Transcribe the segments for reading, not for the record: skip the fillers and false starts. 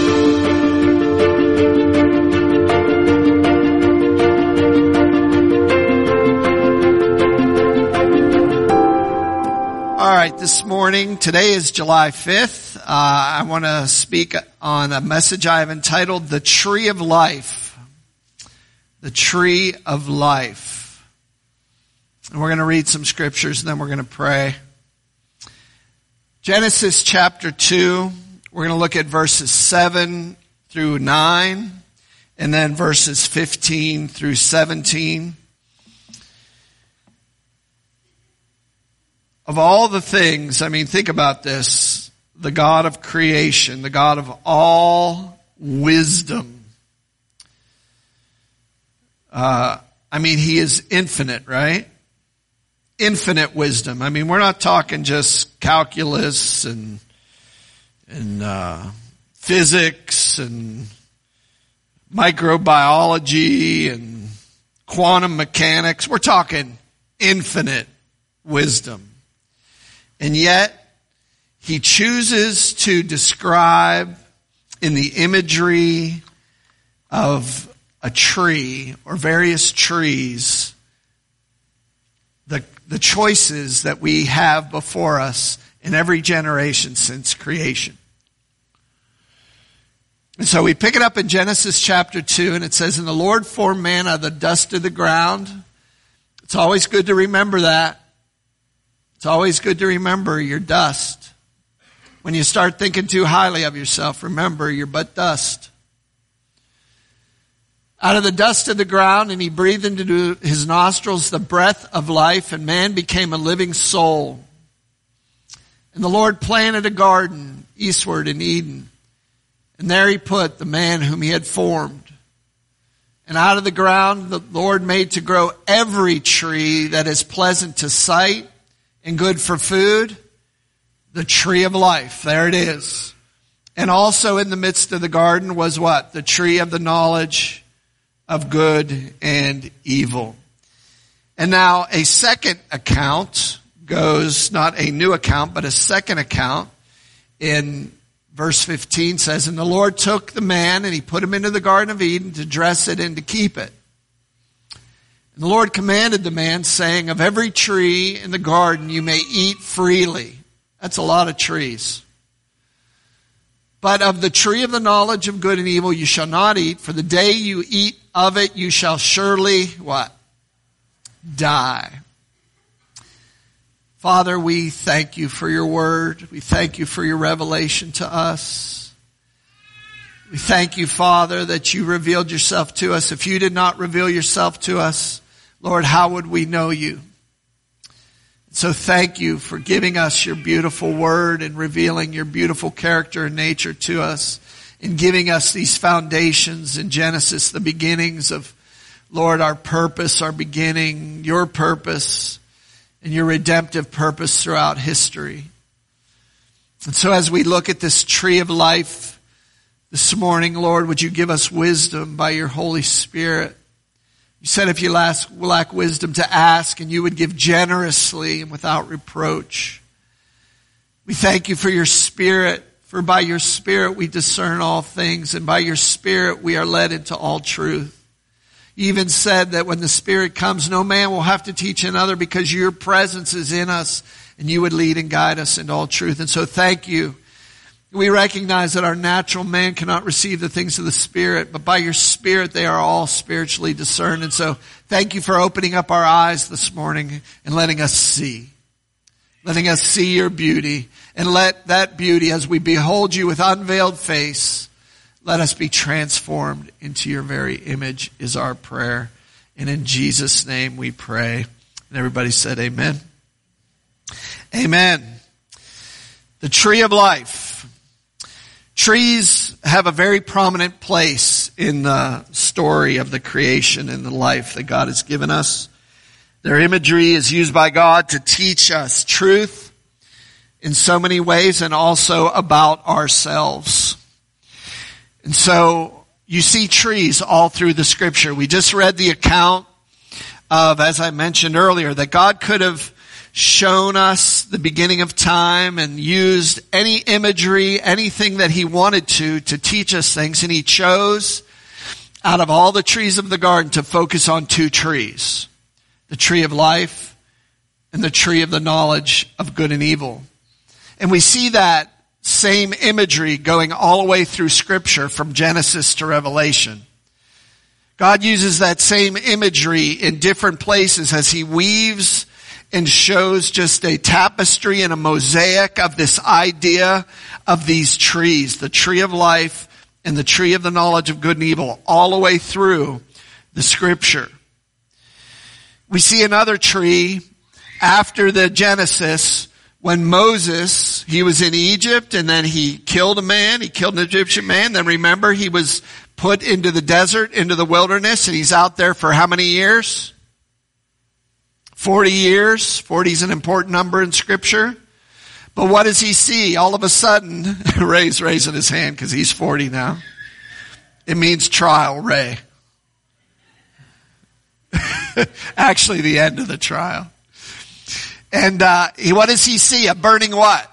This morning, today is July 5th. I want to speak on a message I have entitled, The Tree of Life. The Tree of Life. And we're going to read some scriptures and then we're going to pray. Genesis chapter 2, we're going to look at verses 7 through 9, and then verses 15 through 17. Of all the things, think about this, the God of creation, the God of all wisdom. He is infinite, right? Infinite wisdom. We're not talking just calculus and physics and microbiology and quantum mechanics. We're talking infinite wisdom. And yet, he chooses to describe in the imagery of a tree or various trees the choices that we have before us in every generation since creation. And so we pick it up in Genesis chapter 2, and it says, "And the Lord formed man out of the dust of the ground." It's always good to remember that. It's always good to remember you're dust. When you start thinking too highly of yourself, remember you're but dust. Out of the dust of the ground, and he breathed into his nostrils the breath of life, and man became a living soul. And the Lord planted a garden eastward in Eden, and there he put the man whom he had formed. And out of the ground the Lord made to grow every tree that is pleasant to sight and good for food, the tree of life. There it is. And also in the midst of the garden was what? The tree of the knowledge of good and evil. And now a second account goes, not a new account, but a second account in verse 15 says, "And the Lord took the man and he put him into the Garden of Eden to dress it and to keep it. And the Lord commanded the man, saying, of every tree in the garden you may eat freely." That's a lot of trees. "But of the tree of the knowledge of good and evil you shall not eat, for the day you eat of it you shall surely," what? "Die." Father, we thank you for your word. We thank you for your revelation to us. We thank you, Father, that you revealed yourself to us. If you did not reveal yourself to us, Lord, how would we know you? So thank you for giving us your beautiful word and revealing your beautiful character and nature to us, and giving us these foundations in Genesis, the beginnings of, Lord, our purpose, our beginning, your purpose, and your redemptive purpose throughout history. And so as we look at this tree of life this morning, Lord, would you give us wisdom by your Holy Spirit? You said if you lack wisdom to ask, and you would give generously and without reproach. We thank you for your Spirit, for by your Spirit we discern all things, and by your Spirit we are led into all truth. You even said that when the Spirit comes, no man will have to teach another, because your presence is in us, and you would lead and guide us into all truth. And so thank you. We recognize that our natural man cannot receive the things of the Spirit, but by your Spirit they are all spiritually discerned. And so thank you for opening up our eyes this morning and letting us see your beauty. And let that beauty, as we behold you with unveiled face, let us be transformed into your very image, is our prayer. And in Jesus' name we pray. And everybody said amen. Amen. The tree of life. Trees have a very prominent place in the story of the creation and the life that God has given us. Their imagery is used by God to teach us truth in so many ways, and also about ourselves. And so you see trees all through the scripture. We just read the account of, as I mentioned earlier, that God could have shown us the beginning of time and used any imagery, anything that he wanted to teach us things. And he chose out of all the trees of the garden to focus on two trees, the tree of life and the tree of the knowledge of good and evil. And we see that same imagery going all the way through Scripture from Genesis to Revelation. God uses that same imagery in different places as he weaves and shows just a tapestry and a mosaic of this idea of these trees, the tree of life and the tree of the knowledge of good and evil, all the way through the Scripture. We see another tree after the Genesis when Moses, he was in Egypt and then he killed a man, he killed an Egyptian man. Then remember, he was put into the desert, into the wilderness, and he's out there for how many years? 40 years. 40 is an important number in Scripture. But what does he see? All of a sudden, Ray's raising his hand because he's 40 now. It means trial, Ray. Actually, the end of the trial. And what does he see? A burning what?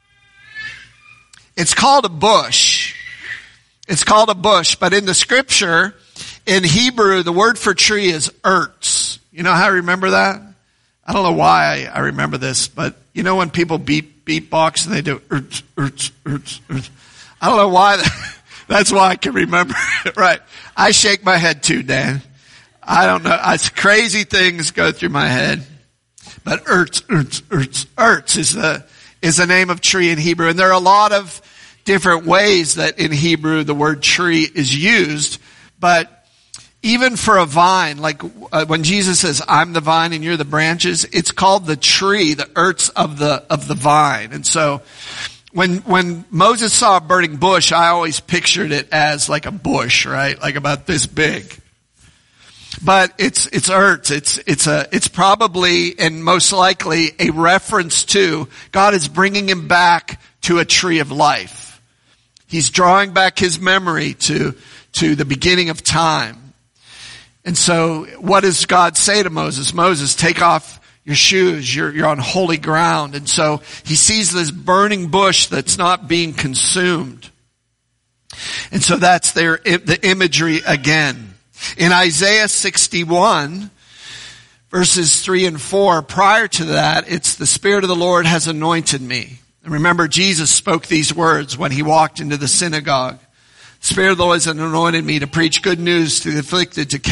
It's called a bush. It's called a bush. But in the Scripture, in Hebrew, the word for tree is ertz. You know how I remember that? I don't know why I remember this, but you know when people beatbox and they do ertz, ertz, ertz, ertz. I don't know why. That's why I can remember it. Right. I shake my head too, Dan. I don't know. Crazy things go through my head. But ertz, ertz, ertz, ertz is the name of tree in Hebrew. And there are a lot of different ways that in Hebrew the word tree is used. But even for a vine, like when Jesus says, I'm the vine and you're the branches, it's called the tree, the ertz of the vine. And so when Moses saw a burning bush, I always pictured it as like a bush, right? Like about this big. But it's ertz. It's probably and most likely a reference to God is bringing him back to a tree of life. He's drawing back his memory to the beginning of time. And so what does God say to Moses? Moses, take off your shoes. You're on holy ground. And so he sees this burning bush that's not being consumed. And so that's the imagery again. In Isaiah 61, verses 3 and 4, prior to that, it's the Spirit of the Lord has anointed me. And remember, Jesus spoke these words when he walked into the synagogue. The Spirit of the Lord has anointed me to preach good news to the afflicted, to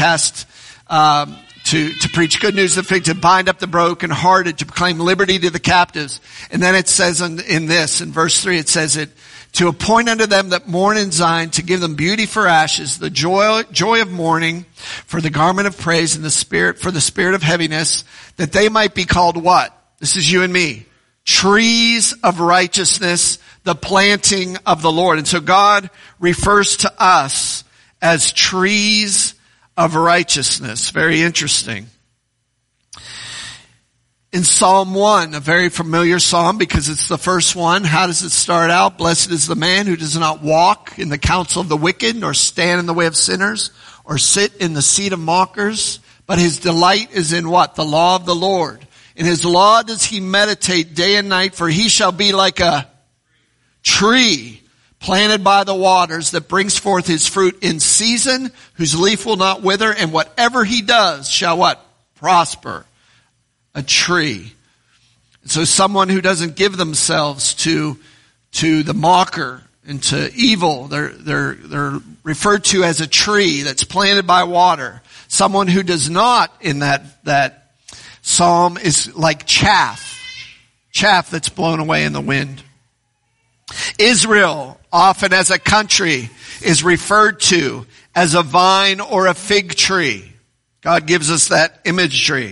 preach good news to the afflicted, to bind up the brokenhearted, to proclaim liberty to the captives. And then it says in verse 3, it says it, to appoint unto them that mourn in Zion, to give them beauty for ashes, the joy of mourning, for the garment of praise, and for the spirit of heaviness, that they might be called what? This is you and me. Trees of righteousness, the planting of the Lord. And so God refers to us as trees of righteousness. Very interesting. In Psalm 1, a very familiar psalm because it's the first one. How does it start out? Blessed is the man who does not walk in the counsel of the wicked, nor stand in the way of sinners, or sit in the seat of mockers. But his delight is in what? The law of the Lord. In his law does he meditate day and night, for he shall be like a tree planted by the waters that brings forth his fruit in season, whose leaf will not wither, and whatever he does shall what? Prosper. A tree. So someone who doesn't give themselves to the mocker and to evil, they're referred to as a tree that's planted by water. Someone who does not in that psalm is like chaff that's blown away in the wind. Israel, often as a country, is referred to as a vine or a fig tree. God gives us that imagery.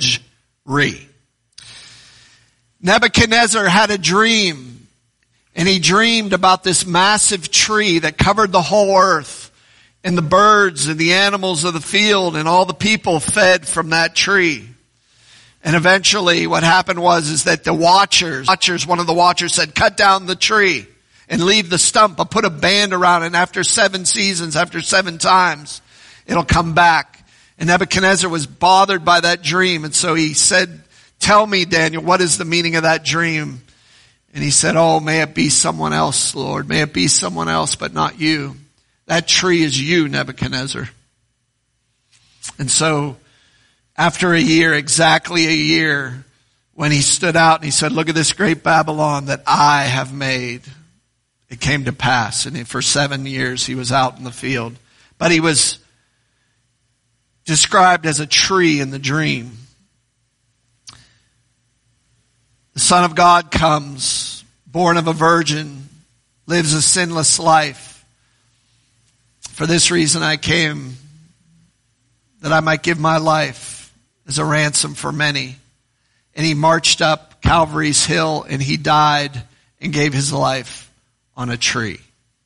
Nebuchadnezzar had a dream, and he dreamed about this massive tree that covered the whole earth, and the birds and the animals of the field and all the people fed from that tree. And eventually what happened is that one of the watchers said, cut down the tree and leave the stump, but put a band around it, and after 7 seasons, after 7 times, it'll come back. And Nebuchadnezzar was bothered by that dream, and so he said tell me, Daniel, what is the meaning of that dream? And he said, oh, may it be someone else, Lord. May it be someone else, but not you. That tree is you, Nebuchadnezzar. And so after a year, exactly a year, when he stood out and he said, look at this great Babylon that I have made, it came to pass. And for 7 years he was out in the field. But he was described as a tree in the dream. The Son of God comes, born of a virgin, lives a sinless life. For this reason I came, that I might give my life as a ransom for many. And he marched up Calvary's hill and he died and gave his life on a tree.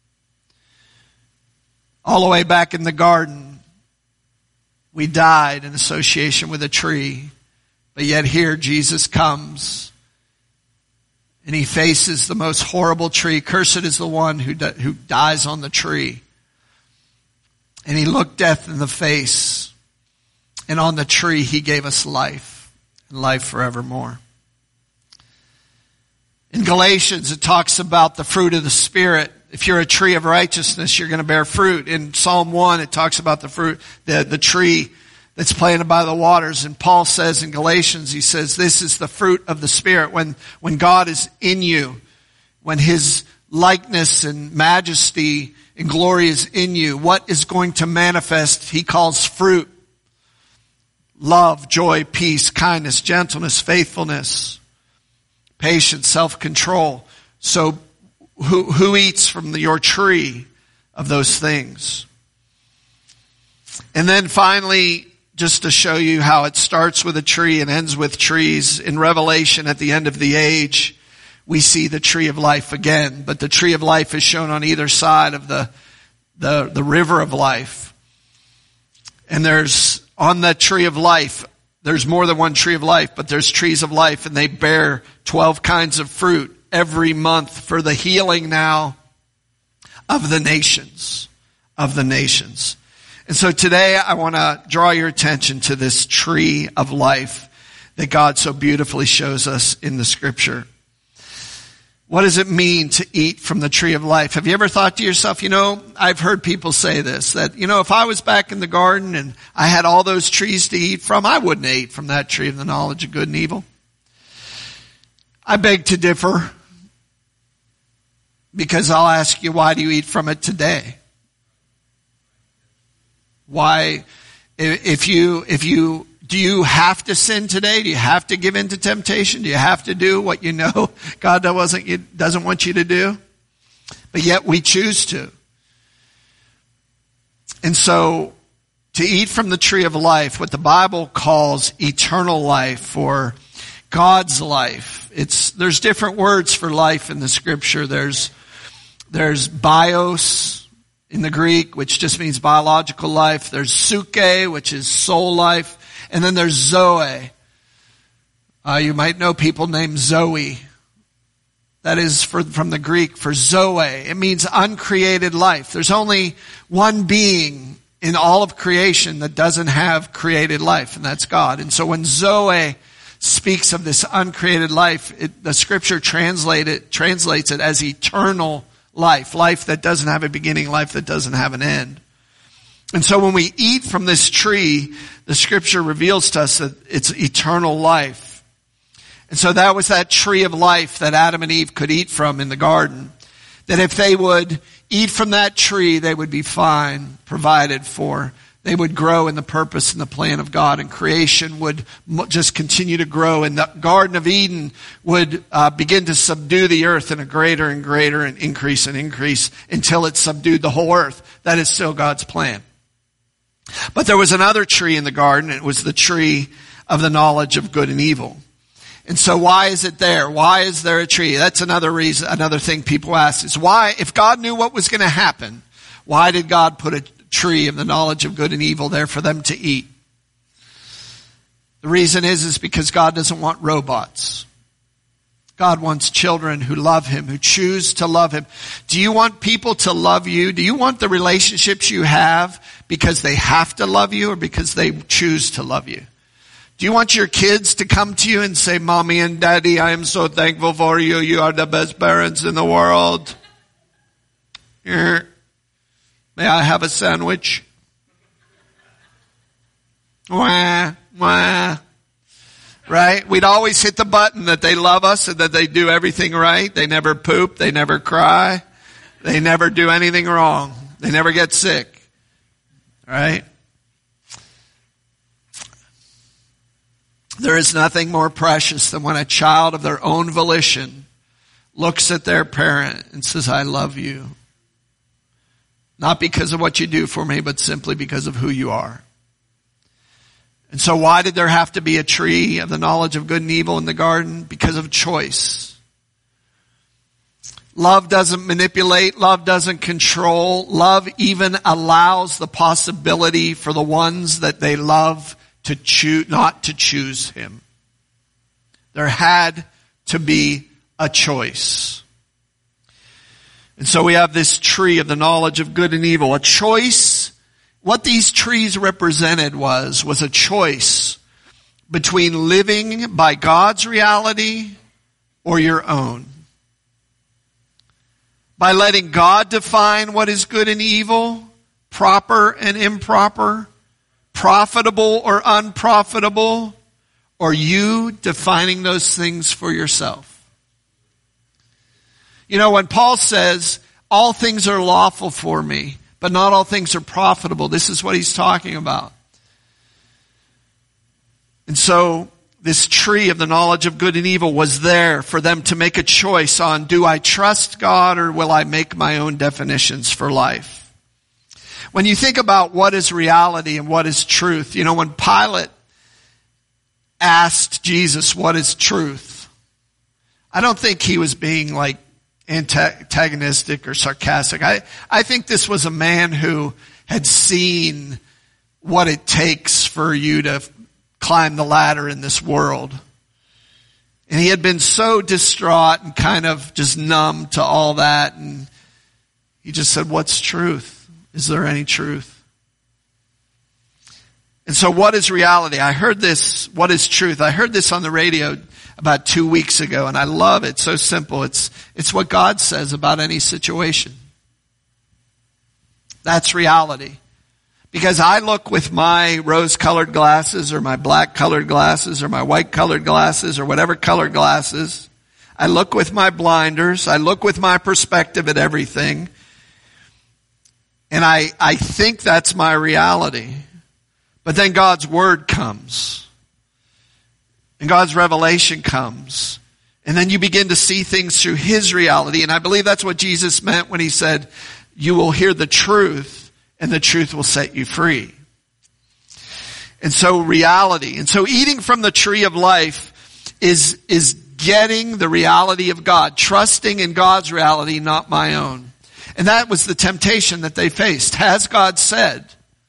All the way back in the garden, we died in association with a tree. But yet here Jesus comes and he faces the most horrible tree. Cursed is the one who dies on the tree. And he looked death in the face. And on the tree he gave us life, and life forevermore. In Galatians it talks about the fruit of the Spirit. If you're a tree of righteousness, you're going to bear fruit. In Psalm 1 it talks about the fruit, the tree that's planted by the waters. And Paul says in Galatians, he says, this is the fruit of the Spirit. When God is in you, when his likeness and majesty and glory is in you, what is going to manifest, he calls fruit. Love, joy, peace, kindness, gentleness, faithfulness, patience, self-control. So who eats from your tree of those things? And then finally, just to show you how it starts with a tree and ends with trees, in Revelation at the end of the age, we see the tree of life again. But the tree of life is shown on either side of the river of life. And there's on the tree of life, there's more than one tree of life, but there's trees of life, and they bear 12 kinds of fruit every month for the healing now of the nations, And so today I want to draw your attention to this tree of life that God so beautifully shows us in the scripture. What does it mean to eat from the tree of life? Have you ever thought to yourself, I've heard people say this, that, if I was back in the garden and I had all those trees to eat from, I wouldn't eat from that tree of the knowledge of good and evil. I beg to differ, because I'll ask you, why do you eat from it today? Why, do you have to sin today? Do you have to give in to temptation? Do you have to do what you know God doesn't want you to do? But yet we choose to. And so to eat from the tree of life, what the Bible calls eternal life or God's life. There's different words for life in the scripture. There's bios in the Greek, which just means biological life. There's psuche, which is soul life. And then there's Zoe. You might know people named Zoe. That is from the Greek for Zoe. It means uncreated life. There's only one being in all of creation that doesn't have created life, and that's God. And so when Zoe speaks of this uncreated life, the scripture translates it as eternal life. Life that doesn't have a beginning, life that doesn't have an end. And so when we eat from this tree, the scripture reveals to us that it's eternal life. And so that was that tree of life that Adam and Eve could eat from in the garden. That if they would eat from that tree, they would be fine, provided for. They would grow in the purpose and the plan of God, and creation would just continue to grow. And the Garden of Eden would begin to subdue the earth in a greater and greater and increase until it subdued the whole earth. That is still God's plan. But there was another tree in the garden. It was the tree of the knowledge of good and evil. And so why is it there? Why is there a tree? That's another reason, another thing people ask is why, if God knew what was going to happen, why did God put a tree of the knowledge of good and evil there for them to eat? The reason is because God doesn't want robots. God wants children who love Him, who choose to love Him. Do you want people to love you? Do you want the relationships you have because they have to love you or because they choose to love you? Do you want your kids to come to you and say, Mommy and Daddy, I am so thankful for you. You are the best parents in the world. Here, may I have a sandwich? Wah, wah. Right? We'd always hit the button that they love us and that they do everything right. They never poop. They never cry. They never do anything wrong. They never get sick. Right? There is nothing more precious than when a child of their own volition looks at their parent and says, I love you. Not because of what you do for me, but simply because of who you are. And so why did there have to be a tree of the knowledge of good and evil in the garden? Because of choice. Love doesn't manipulate. Love doesn't control. Love even allows the possibility for the ones that they love to choose, not to choose him. There had to be a choice. And so we have this tree of the knowledge of good and evil. A choice. What these trees represented was a choice between living by God's reality or your own. By letting God define what is good and evil, proper and improper, profitable or unprofitable, or you defining those things for yourself. You know, when Paul says, all things are lawful for me, but not all things are profitable, this is what he's talking about. And so this tree of the knowledge of good and evil was there for them to make a choice on, do I trust God or will I make my own definitions for life? When you think about what is reality and what is truth, you know, when Pilate asked Jesus what is truth, I don't think he was being like antagonistic or sarcastic. I think this was a man who had seen what it takes for you to climb the ladder in this world. And he had been so distraught and kind of just numb to all that. And he just said, what's truth? Is there any truth? And so what is reality? I heard this, what is truth? I heard this on the radio about 2 weeks ago, and I love it. It's so simple. It's what God says about any situation. That's reality. Because I look with my rose-colored glasses or my black-colored glasses or my white-colored glasses or whatever colored glasses. I look with my blinders. I look with my perspective at everything. And I think that's my reality. But then God's word comes. And God's revelation comes. And then you begin to see things through his reality. And I believe that's what Jesus meant when he said, you will hear the truth and the truth will set you free. And so reality. And so eating from the tree of life is getting the reality of God, trusting in God's reality, not my own. And that was the temptation that they faced. Has God said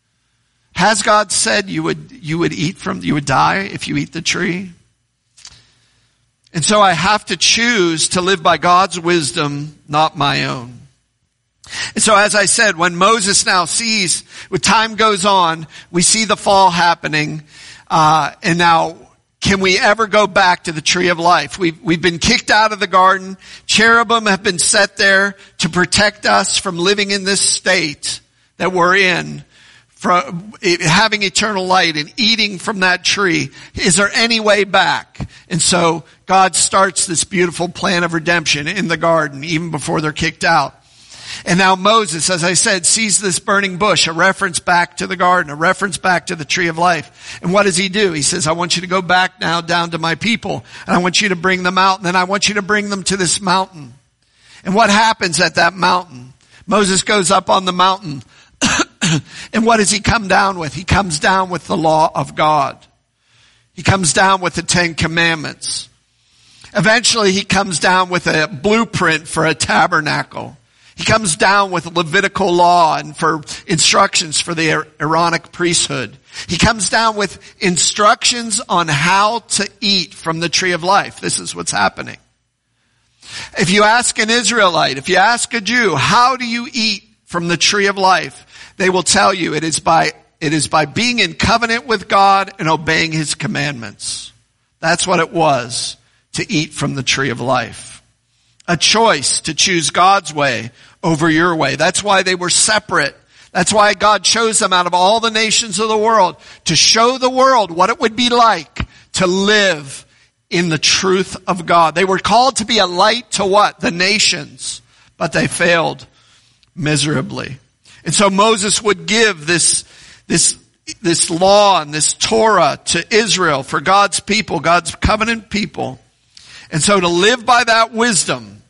you would die if you eat the tree? And so I have to choose to live by God's wisdom, not my own. And so as I said, when Moses now sees, when time goes on, we see the fall happening, and now can we ever go back to the tree of life? We've been kicked out of the garden. Cherubim have been set there to protect us from living in this state that we're in, from having eternal light and eating from that tree. Is there any way back? And so God starts this beautiful plan of redemption in the garden, even before they're kicked out. And now Moses, as I said, sees this burning bush, a reference back to the garden, a reference back to the tree of life. And what does he do? He says, I want you to go back now down to my people, and I want you to bring them out, and then I want you to bring them to this mountain. And what happens at that mountain? Moses goes up on the mountain, and what does he come down with? He comes down with the law of God. He comes down with the 10 Commandments. Eventually he comes down with a blueprint for a tabernacle. He comes down with Levitical law and for instructions for the Aaronic priesthood. He comes down with instructions on how to eat from the tree of life. This is what's happening. If you ask an Israelite, if you ask a Jew, how do you eat from the tree of life? They will tell you it is by It is by being in covenant with God and obeying his commandments. That's what it was to eat from the tree of life. A choice to choose God's way over your way. That's why they were separate. That's why God chose them out of all the nations of the world to show the world what it would be like to live in the truth of God. They were called to be a light to what? The nations. But they failed miserably. And so Moses would give this law and this Torah to Israel for God's people, God's covenant people. And so to live by that wisdom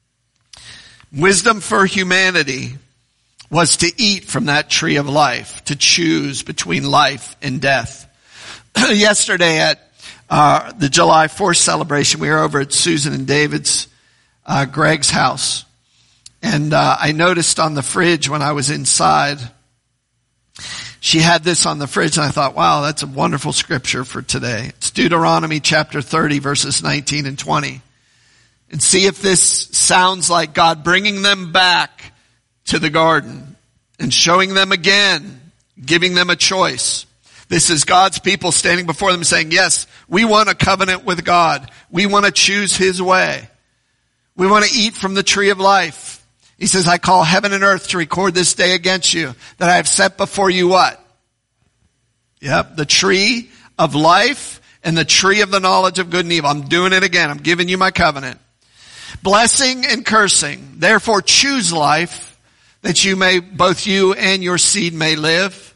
for humanity, was to eat from that tree of life, to choose between life and death. Yesterday at the July 4th celebration, we were over at Susan and David's, Greg's house. And I noticed on the fridge when I was inside, she had this on the fridge, and I thought, wow, that's a wonderful scripture for today. It's Deuteronomy chapter 30, verses 19 and 20. And see if this sounds like God bringing them back to the garden and showing them again, giving them a choice. This is God's people standing before them saying, yes, we want a covenant with God. We want to choose his way. We want to eat from the tree of life. He says, I call heaven and earth to record this day against you, that I have set before you what? Yep, the tree of life and the tree of the knowledge of good and evil. I'm doing it again. I'm giving you my covenant. Blessing and cursing. Therefore choose life, that you may, both you and your seed may live.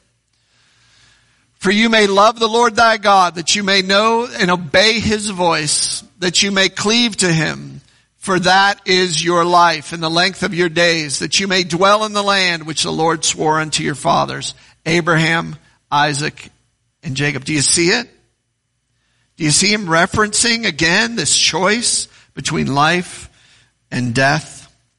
For you may love the Lord thy God, that you may know and obey his voice, that you may cleave to him. For that is your life and the length of your days, that you may dwell in the land which the Lord swore unto your fathers, Abraham, Isaac, and Jacob. Do you see it? Do you see him referencing again this choice between life and death?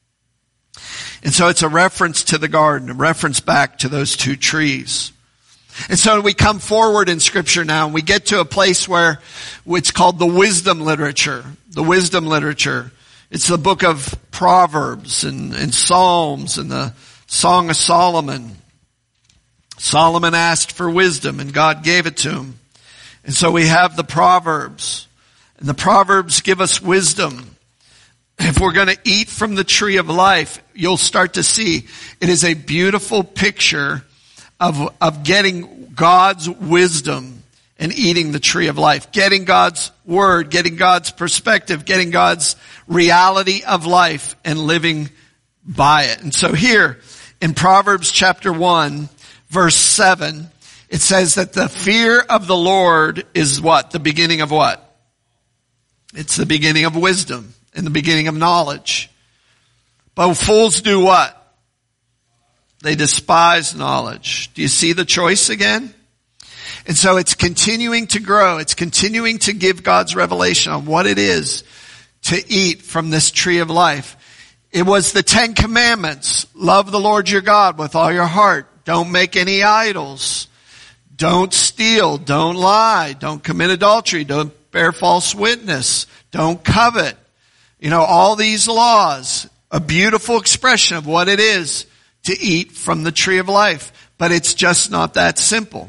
And so it's a reference to the garden, a reference back to those two trees. And so we come forward in Scripture now, and we get to a place where it's called the wisdom literature. The wisdom literature. It's the book of Proverbs and Psalms and the Song of Solomon. Solomon asked for wisdom, and God gave it to him. And so we have the Proverbs. And the Proverbs give us wisdom. If we're going to eat from the tree of life, you'll start to see it is a beautiful picture of getting God's wisdom and eating the tree of life. Getting God's word, getting God's perspective, getting God's reality of life and living by it. And so here in Proverbs chapter 1, verse 7, it says that the fear of the Lord is what? The beginning of what? It's the beginning of wisdom and the beginning of knowledge. But fools do what? They despise knowledge. Do you see the choice again? And so it's continuing to grow. It's continuing to give God's revelation on what it is to eat from this tree of life. It was the 10 commandments. Love the Lord your God with all your heart. Don't make any idols. Don't steal. Don't lie. Don't commit adultery. Don't bear false witness. Don't covet. You know, all these laws, a beautiful expression of what it is to eat from the tree of life. But it's just not that simple.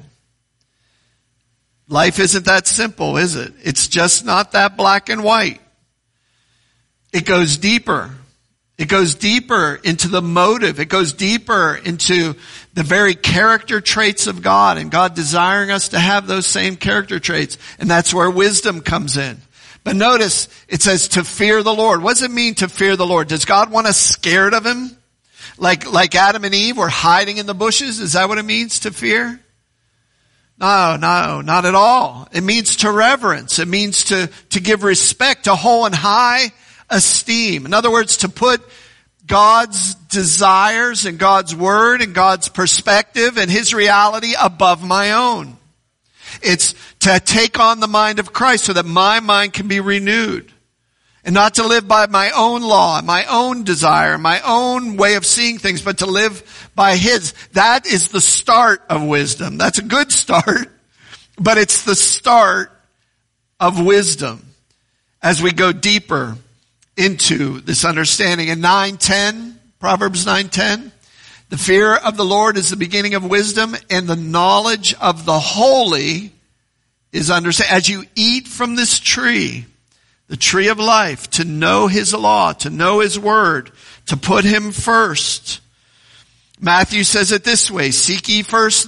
Life isn't that simple, is it? It's just not that black and white. It goes deeper. It goes deeper into the motive. It goes deeper into the very character traits of God, and God desiring us to have those same character traits. And that's where wisdom comes in. But notice, it says to fear the Lord. What does it mean to fear the Lord? Does God want us scared of him? Like Adam and Eve were hiding in the bushes? Is that what it means to fear? No, not at all. It means to reverence. It means to give respect, to hold in high esteem. In other words, to put God's desires and God's word and God's perspective and his reality above my own. It's to take on the mind of Christ so that my mind can be renewed. And not to live by my own law, my own desire, my own way of seeing things, but to live by his. That is the start of wisdom. That's a good start, but it's the start of wisdom as we go deeper into this understanding. In 9:10, Proverbs 9:10, The fear of the Lord is the beginning of wisdom, and the knowledge of the holy is understanding. As you eat from this tree, the tree of life, to know his law, to know his word, to put him first. Matthew says it this way, seek ye first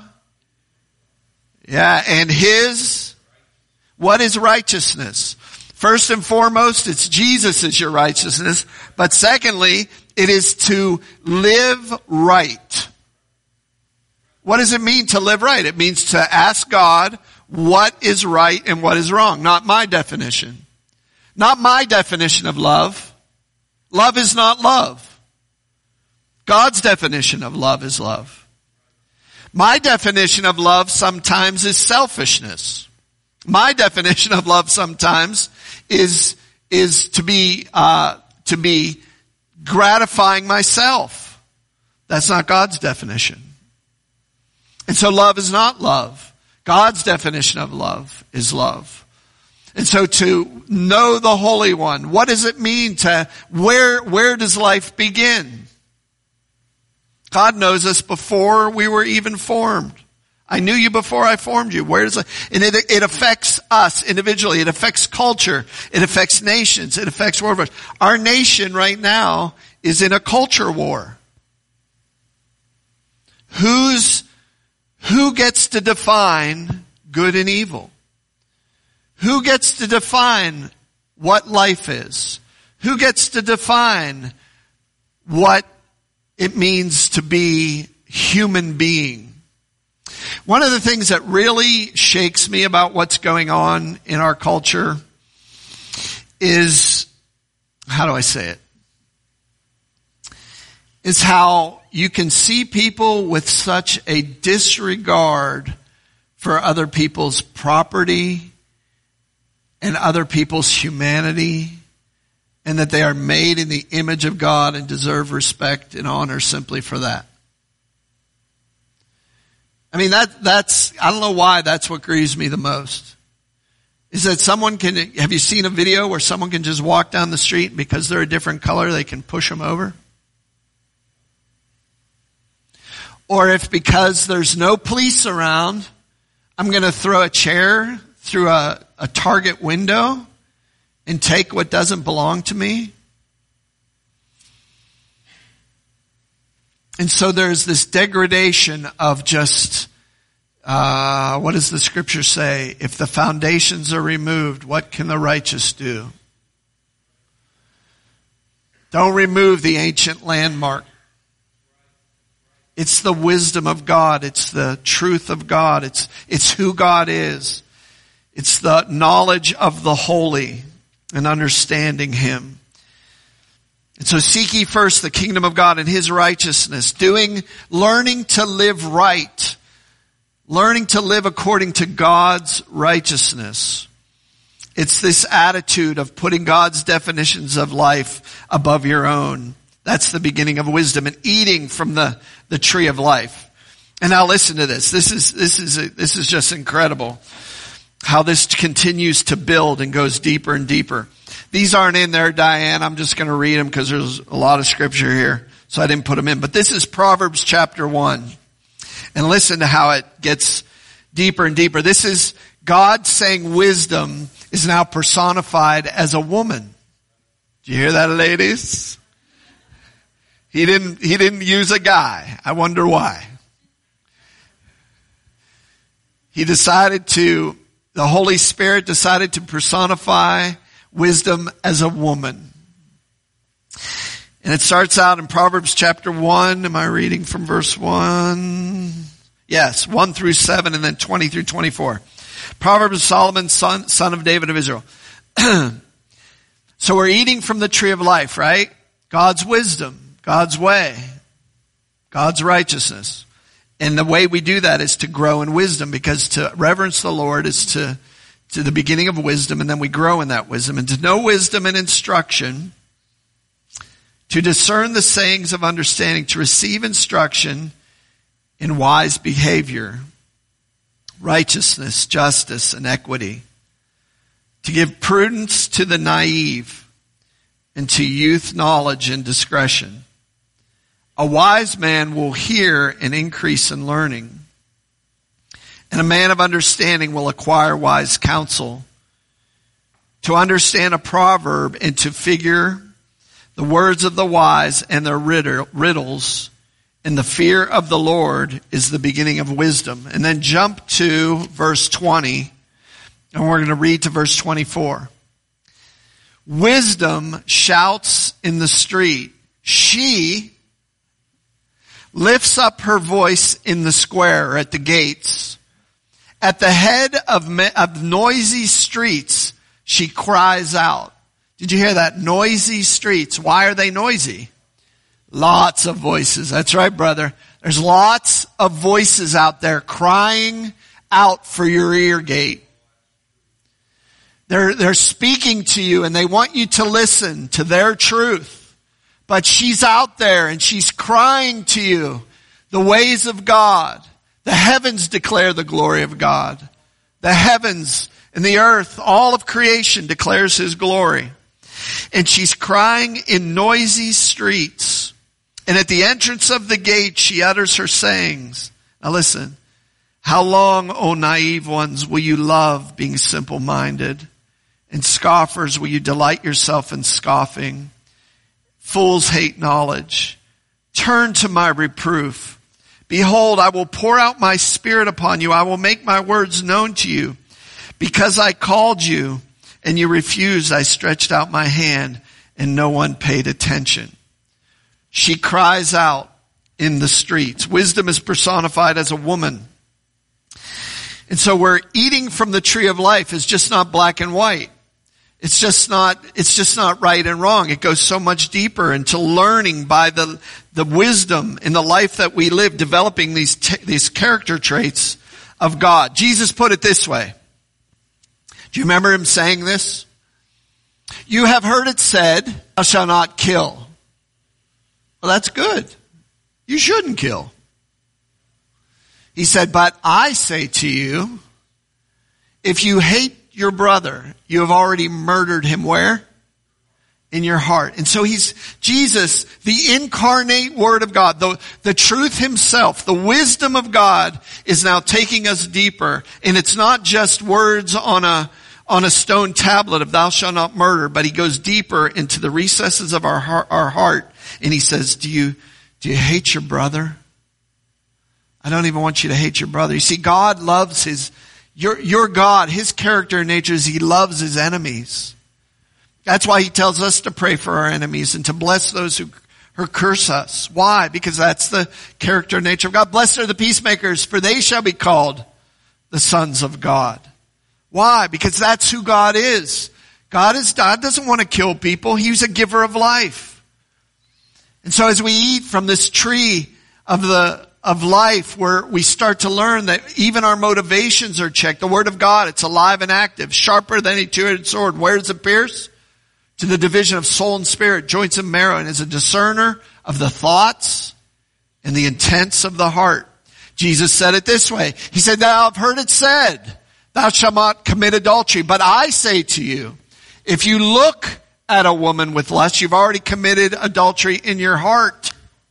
and his, what is righteousness? First and foremost, it's Jesus is your righteousness. But secondly, it is to live right. What does it mean to live right? It means to ask God what is right and what is wrong. Not my definition. Not my definition of love. Love is not love. God's definition of love is love. My definition of love sometimes is selfishness. My definition of love sometimes is to be gratifying myself. That's not God's definition. And so love is not love. God's definition of love is love. And so to know the Holy One, what does it mean to, where does life begin? God knows us before we were even formed. I knew you before I formed you. And it affects us individually. It affects culture. It affects nations. It affects world. Our nation right now is in a culture war. Who gets to define good and evil? Who gets to define what life is? Who gets to define what it means to be human being? One of the things that really shakes me about what's going on in our culture is, how do I say it? Is how you can see people with such a disregard for other people's property and other people's humanity, and that they are made in the image of God and deserve respect and honor simply for that. I mean, that's, I don't know why that's what grieves me the most. Is that someone can, have you seen a video where someone can just walk down the street and because they're a different color, they can push them over? Or if because there's no police around, I'm going to throw a chair through a Target window and take what doesn't belong to me? And so there's this degradation of just, what does the scripture say? If the foundations are removed, what can the righteous do? Don't remove the ancient landmark. It's the wisdom of God. It's the truth of God. It's who God is. It's the knowledge of the holy and understanding him. And so seek ye first the kingdom of God and his righteousness, learning to live right, learning to live according to God's righteousness. It's this attitude of putting God's definitions of life above your own. That's the beginning of wisdom, and eating from the tree of life. And now listen to this. This is just incredible how this continues to build and goes deeper and deeper. These aren't in there, Diane. I'm just going to read them because there's a lot of scripture here, so I didn't put them in. But this is Proverbs chapter 1. And listen to how it gets deeper and deeper. This is God saying wisdom is now personified as a woman. Do you hear that, ladies? He didn't use a guy. I wonder why. The Holy Spirit decided to personify wisdom as a woman. And it starts out in Proverbs chapter 1. Am I reading from verse 1? Yes, 1 through 7 and then 20 through 24. Proverbs of Solomon, son of David of Israel. So we're eating from the tree of life, right? God's wisdom, God's way, God's righteousness. And the way we do that is to grow in wisdom, because to reverence the Lord is to the beginning of wisdom, and then we grow in that wisdom. And to know wisdom and instruction, to discern the sayings of understanding, to receive instruction in wise behavior, righteousness, justice, and equity, to give prudence to the naive, and to youth knowledge and discretion. A wise man will hear and increase in learning, and a man of understanding will acquire wise counsel. To understand a proverb and to figure the words of the wise and their riddles, and the fear of the Lord is the beginning of wisdom. And then jump to verse 20, and we're going to read to verse 24. Wisdom shouts in the street. She lifts up her voice in the square, at the gates. At the head of noisy streets, she cries out. Did you hear that? Noisy streets. Why are they noisy? Lots of voices. That's right, brother. There's lots of voices out there crying out for your ear gate. They're speaking to you and they want you to listen to their truth. But she's out there and she's crying to you the ways of God. The heavens declare the glory of God. The heavens and the earth, all of creation declares His glory. And she's crying in noisy streets. And at the entrance of the gate, she utters her sayings. Now listen. How long, O naive ones, will you love being simple-minded? And scoffers, will you delight yourself in scoffing? Fools hate knowledge. Turn to my reproof. Behold, I will pour out my spirit upon you. I will make my words known to you. Because I called you and you refused, I stretched out my hand and no one paid attention. She cries out in the streets. Wisdom is personified as a woman. And so we're eating from the tree of life is just not black and white. It's just not right and wrong. It goes so much deeper into learning by the wisdom in the life that we live, developing these character traits of God. Jesus put it this way. Do you remember Him saying this? You have heard it said, thou shalt not kill. Well, that's good. You shouldn't kill. He said, but I say to you, if you hate your brother, you have already murdered him where? In your heart. And so Jesus, the incarnate Word of God, the truth Himself, the wisdom of God is now taking us deeper. And it's not just words on a stone tablet of thou shalt not murder, but He goes deeper into the recesses of our heart. And He says, do you hate your brother? I don't even want you to hate your brother. You see, God loves your God, His character and nature is He loves His enemies. That's why He tells us to pray for our enemies and to bless those who curse us. Why? Because that's the character and nature of God. Blessed are the peacemakers, for they shall be called the sons of God. Why? Because that's who God is. God doesn't want to kill people. He's a giver of life. And so as we eat from this tree of life, where we start to learn that even our motivations are checked. The Word of God, it's alive and active, sharper than a two-edged sword. Where does it pierce? To the division of soul and spirit, joints and marrow, and is a discerner of the thoughts and the intents of the heart. Jesus said it this way. He said, thou have heard it said, thou shalt not commit adultery. But I say to you, if you look at a woman with lust, you've already committed adultery in your heart.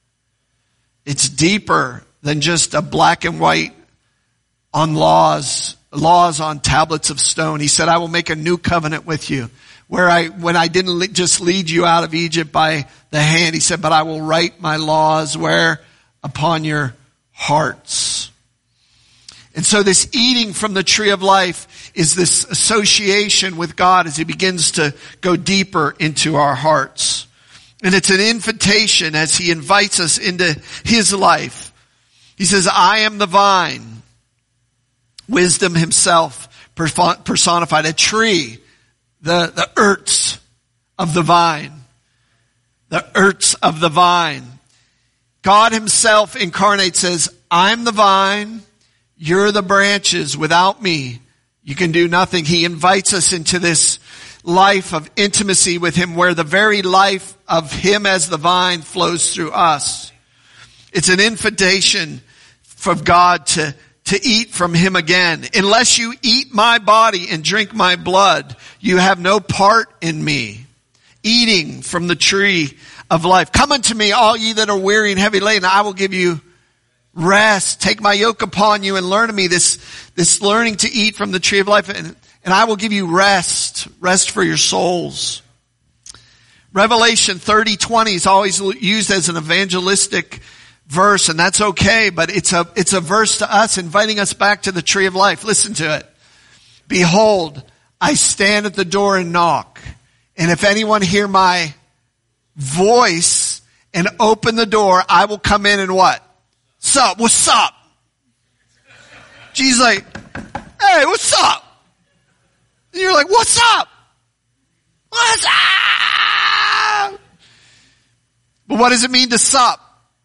It's deeper than just a black and white on laws on tablets of stone. He said, I will make a new covenant with you. When I didn't just lead you out of Egypt by the hand, He said, but I will write my laws where? Upon your hearts. And so this eating from the tree of life is this association with God as He begins to go deeper into our hearts. And it's an invitation as He invites us into His life. He says, I am the vine. Wisdom Himself personified, a tree, the roots of the vine. The roots of the vine. God Himself incarnate says, I'm the vine, you're the branches. Without me, you can do nothing. He invites us into this life of intimacy with Him, where the very life of Him as the vine flows through us. It's an invitation for God to eat from Him again. Unless you eat my body and drink my blood, you have no part in me. Eating from the tree of life. Come unto me, all ye that are weary and heavy laden, I will give you rest. Take my yoke upon you and learn of me. This learning to eat from the tree of life, and I will give you rest for your souls. Revelation 30:20 is always used as an evangelistic verse, and that's okay, but it's a verse to us, inviting us back to the tree of life. Listen to it. Behold, I stand at the door and knock, and if anyone hear my voice and open the door, I will come in and what? Sup? What's up? Jesus like, hey, what's up? And you're like, what's up? What's up? But what does it mean to sup?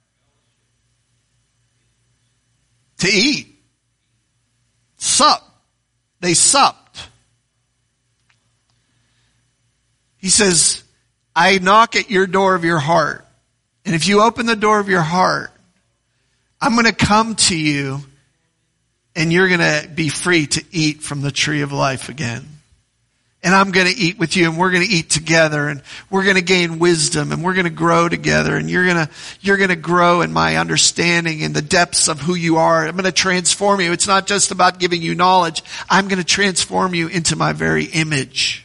To eat. Sup. They supped. He says, I knock at your door of your heart. And if you open the door of your heart, I'm going to come to you and you're going to be free to eat from the tree of life again. And I'm going to eat with you and we're going to eat together and we're going to gain wisdom and we're going to grow together and you're going to grow in my understanding and the depths of who you are. I'm going to transform you. It's not just about giving you knowledge. I'm going to transform you into my very image.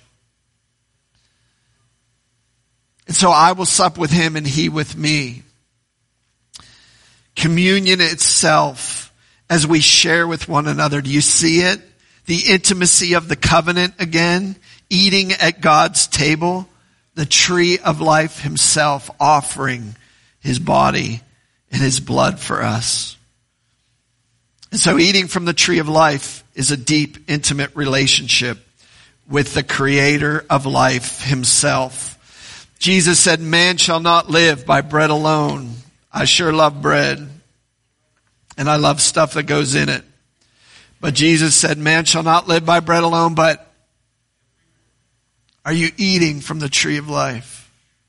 And so I will sup with him and he with me. Communion itself as we share with one another. Do you see it? The intimacy of the covenant again. Eating at God's table. The tree of life himself offering his body and his blood for us. And so eating from the tree of life is a deep, intimate relationship with the creator of life himself. Jesus said, man shall not live by bread alone. I sure love bread. And I love stuff that goes in it. But Jesus said, man shall not live by bread alone, but are you eating from the tree of life?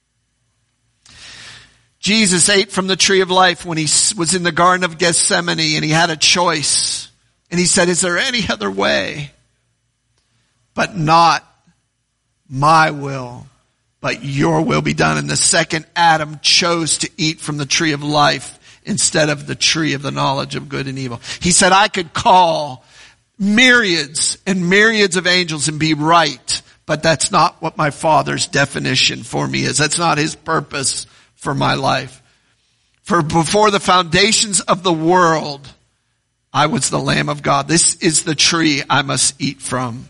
Jesus ate from the tree of life when he was in the Garden of Gethsemane and he had a choice. And he said, is there any other way? But not my will, but your will be done. And the second Adam chose to eat from the tree of life instead of the tree of the knowledge of good and evil. He said, I could call myriads and myriads of angels and be right, but that's not what my Father's definition for me is. That's not his purpose for my life. For before the foundations of the world, I was the Lamb of God. This is the tree I must eat from.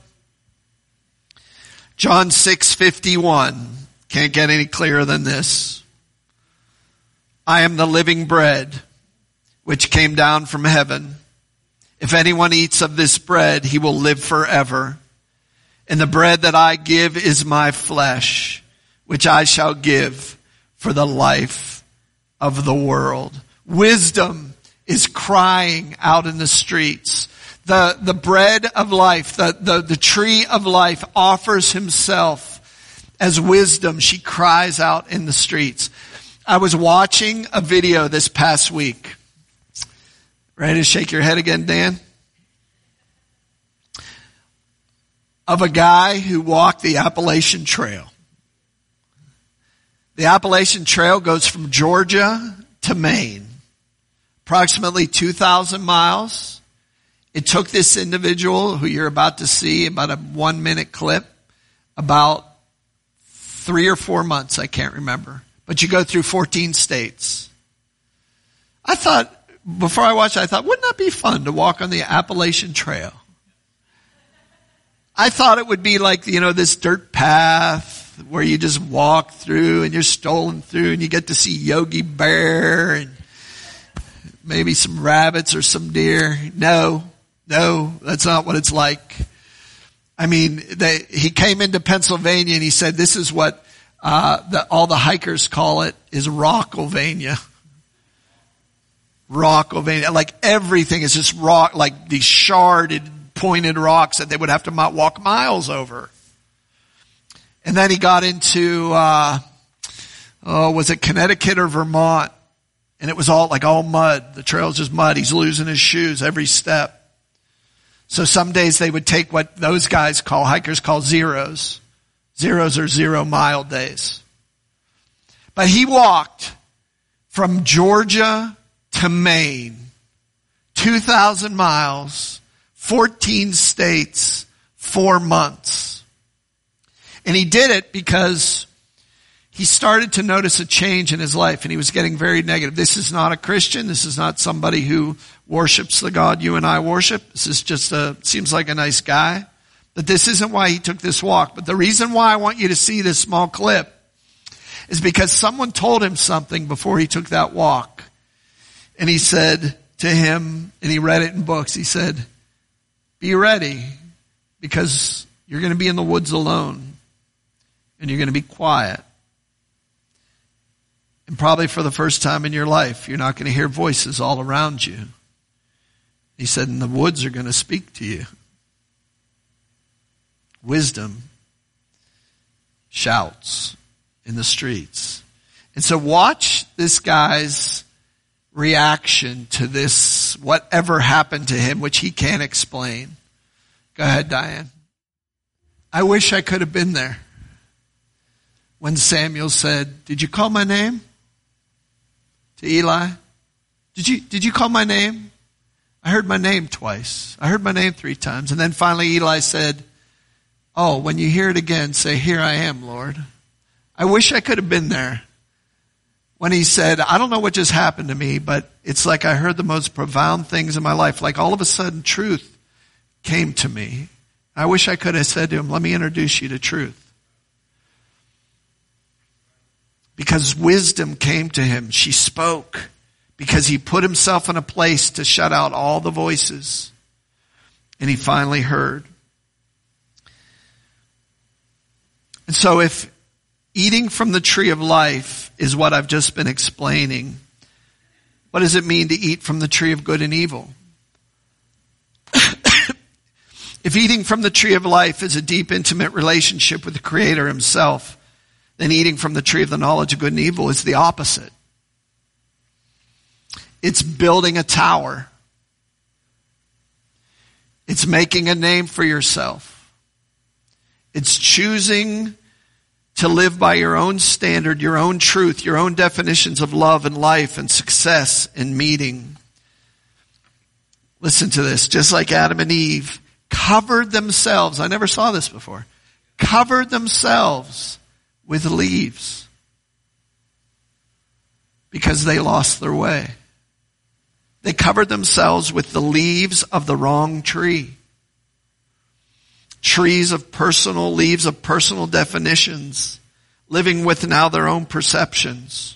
John 6:51. Can't get any clearer than this. I am the living bread which came down from heaven. If anyone eats of this bread, he will live forever. And the bread that I give is my flesh, which I shall give for the life of the world. Wisdom is crying out in the streets. The bread of life, the tree of life offers himself as wisdom. She cries out in the streets. I was watching a video this past week. Ready to shake your head again, Dan? Of a guy who walked the Appalachian Trail. The Appalachian Trail goes from Georgia to Maine. Approximately 2,000 miles. It took this individual who you're about to see, about a 1-minute clip, about 3 or 4 months, I can't remember. But you go through 14 states. I thought, before I watched it, I thought, wouldn't that be fun to walk on the Appalachian Trail? I thought it would be like, this dirt path where you just walk through and you're strolling through and you get to see Yogi Bear and maybe some rabbits or some deer. No, that's not what it's like. I mean, he came into Pennsylvania and he said, this is what all the hikers call it, is Rocklevania. Rocklevania. Like everything is just rock, like these sharded, pointed rocks that they would have to walk miles over. And then he got into, was it Connecticut or Vermont? And it was all mud. The trail's just mud. He's losing his shoes every step. So some days they would take what those hikers call zeros. Zeros are 0 mile days. But he walked from Georgia to Maine, 2,000 miles, 14 states, 4 months. And he did it because he started to notice a change in his life, and he was getting very negative. This is not a Christian. This is not somebody who worships the God you and I worship. This is just seems like a nice guy. But this isn't why he took this walk. But the reason why I want you to see this small clip is because someone told him something before he took that walk. And he said to him, and he read it in books, he said, be ready, because you're going to be in the woods alone, and you're going to be quiet. And probably for the first time in your life, you're not going to hear voices all around you. He said, and the woods are going to speak to you. Wisdom shouts in the streets. And so watch this guy's reaction to this, whatever happened to him, which he can't explain. Go ahead, Diane. I wish I could have been there when Samuel said, did you call my name? To Eli. Did you call my name? I heard my name twice. I heard my name 3 times. And then finally Eli said, oh, when you hear it again, say, here I am, Lord. I wish I could have been there when he said, I don't know what just happened to me, but it's like I heard the most profound things in my life. Like all of a sudden truth came to me. I wish I could have said to him, let me introduce you to truth. Because wisdom came to him. She spoke because he put himself in a place to shut out all the voices. And he finally heard. And so if eating from the tree of life is what I've just been explaining, what does it mean to eat from the tree of good and evil? If eating from the tree of life is a deep, intimate relationship with the Creator himself, then eating from the tree of the knowledge of good and evil is the opposite. It's building a tower. It's making a name for yourself. It's choosing to live by your own standard, your own truth, your own definitions of love and life and success and meeting. Listen to this. Just like Adam and Eve covered themselves, I never saw this before, covered themselves with leaves because they lost their way. They covered themselves with the leaves of the wrong tree. Leaves of personal definitions, living with now their own perceptions.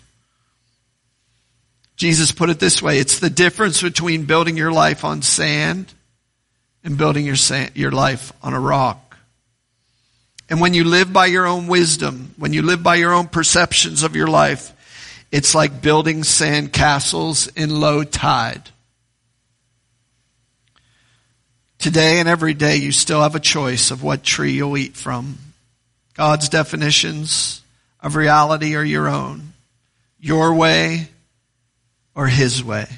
Jesus put it this way, it's the difference between building your life on sand and building your life on a rock. And when you live by your own wisdom, when you live by your own perceptions of your life, it's like building sand castles in low tide. Today and every day you still have a choice of what tree you'll eat from. God's definitions of reality are your own. Your way or his way.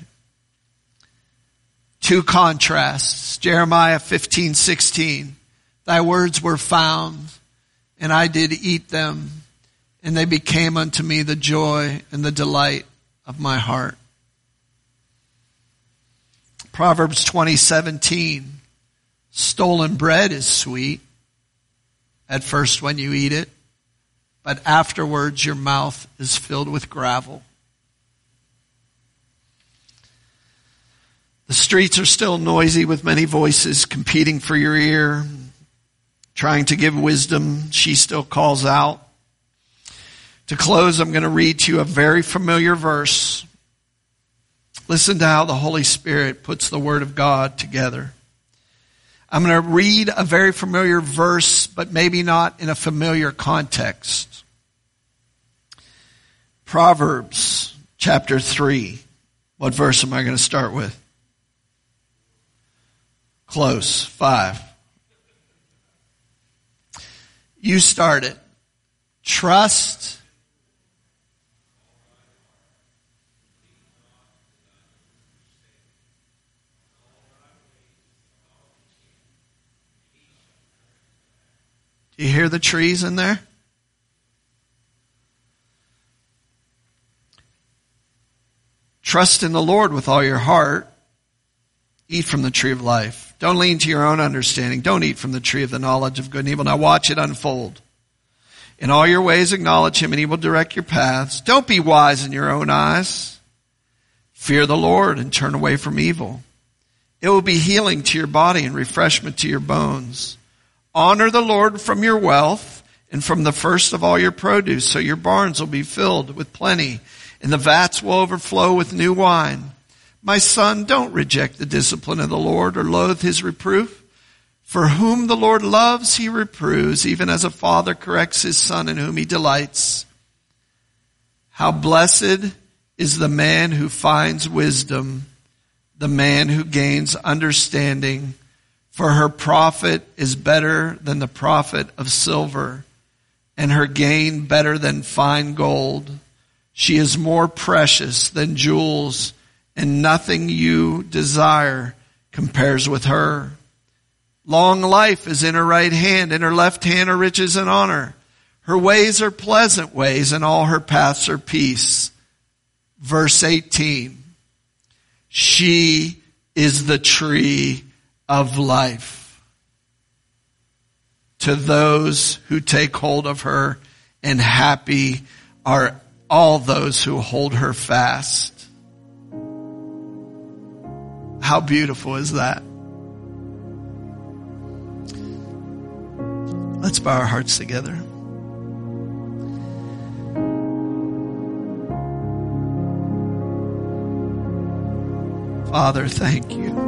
2 contrasts. Jeremiah 15:16. Thy words were found, and I did eat them, and they became unto me the joy and the delight of my heart. Proverbs 20:17. Stolen bread is sweet at first when you eat it, but afterwards your mouth is filled with gravel. The streets are still noisy with many voices competing for your ear, trying to give wisdom. She still calls out. To close, I'm going to read to you a very familiar verse. Listen to how the Holy Spirit puts the Word of God together. I'm going to read a very familiar verse, but maybe not in a familiar context. Proverbs chapter 3. What verse am I going to start with? Close. 5. You start it. Trust. Do you hear the trees in there? Trust in the Lord with all your heart. Eat from the tree of life. Don't lean to your own understanding. Don't eat from the tree of the knowledge of good and evil. Now watch it unfold. In all your ways acknowledge him, and he will direct your paths. Don't be wise in your own eyes. Fear the Lord and turn away from evil. It will be healing to your body and refreshment to your bones. Honor the Lord from your wealth and from the first of all your produce, so your barns will be filled with plenty, and the vats will overflow with new wine. My son, don't reject the discipline of the Lord or loathe his reproof. For whom the Lord loves, he reproves, even as a father corrects his son in whom he delights. How blessed is the man who finds wisdom, the man who gains understanding. For her profit is better than the profit of silver, and her gain better than fine gold. She is more precious than jewels, and nothing you desire compares with her. Long life is in her right hand, in her left hand are riches and honor. Her ways are pleasant ways, and all her paths are peace. Verse 18. She is the tree of life to those who take hold of her, and happy are all those who hold her fast. How beautiful is that? Let's bow our hearts together. Father, thank you.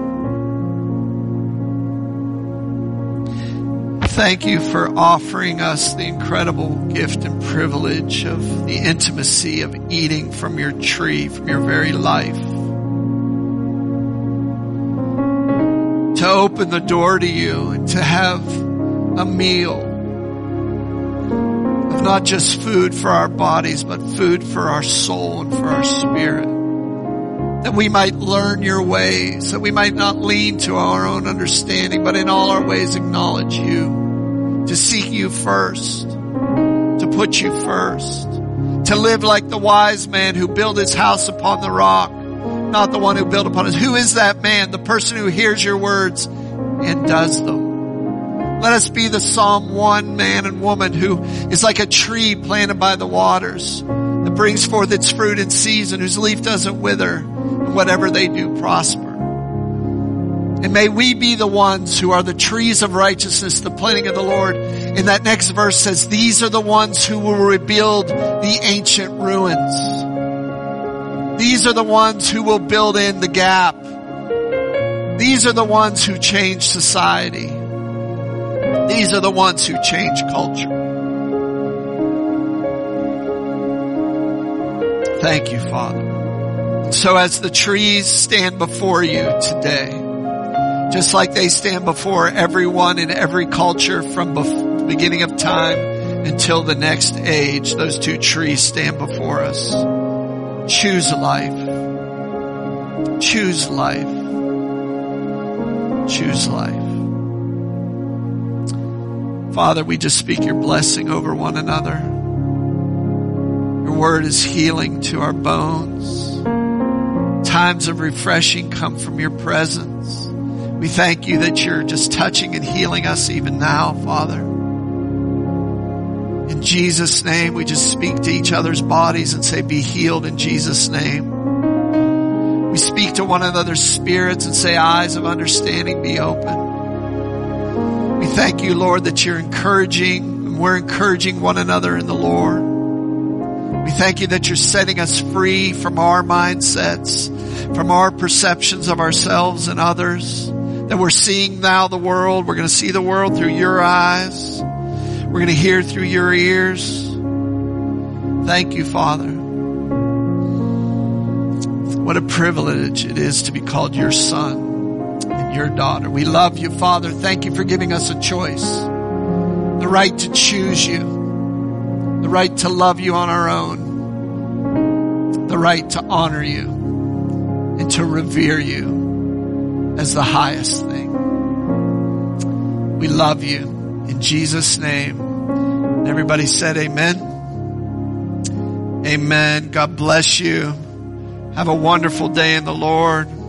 Thank you for offering us the incredible gift and privilege of the intimacy of eating from your tree, from your very life. To open the door to you and to have a meal of not just food for our bodies, but food for our soul and for our spirit. That we might learn your ways, that we might not lean to our own understanding, but in all our ways acknowledge you, to seek you first, to put you first, to live like the wise man who built his house upon the rock, not the one who built upon it. Who is that man? The person who hears your words and does them. Let us be the Psalm 1 man and woman who is like a tree planted by the waters, that brings forth its fruit in season, whose leaf doesn't wither, and whatever they do prosper. And may we be the ones who are the trees of righteousness, the planting of the Lord. And that next verse says, these are the ones who will rebuild the ancient ruins. These are the ones who will build in the gap. These are the ones who change society. These are the ones who change culture. Thank you, Father. So as the trees stand before you today, just like they stand before everyone in every culture from the beginning of time until the next age, those two trees stand before us. Choose life. Choose life. Choose life. Father, we just speak your blessing over one another. Your word is healing to our bones. Times of refreshing come from your presence. We thank you that you're just touching and healing us even now, Father. In Jesus' name, we just speak to each other's bodies and say, be healed in Jesus' name. We speak to one another's spirits and say, eyes of understanding be open. We thank you, Lord, that you're encouraging and we're encouraging one another in the Lord. We thank you that you're setting us free from our mindsets, from our perceptions of ourselves and others, that we're seeing now the world. We're going to see the world through your eyes. We're going to hear through your ears. Thank you, Father. What a privilege it is to be called your son and your daughter. We love you, Father. Thank you for giving us a choice. The right to choose you. The right to love you on our own. The right to honor you and to revere you as the highest thing. We love you. In Jesus' name. And everybody said amen. Amen. God bless you. Have a wonderful day in the Lord.